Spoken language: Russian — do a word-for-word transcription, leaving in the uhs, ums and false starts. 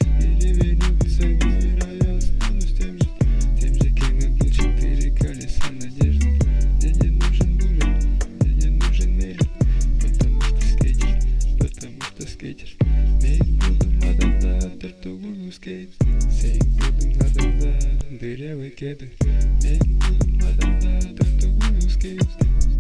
перевернется мир, а я останусь тем же, тем же, кем я был. Четыре колеса надежды. Мне не нужен Google, мне не нужен мир, потому что скейтер, потому что скейтер. Мейк будем аданда, тартугу скейт. Сейк будем аданда, дырявые кеды. Мейк будем аданда, тартугу скейт.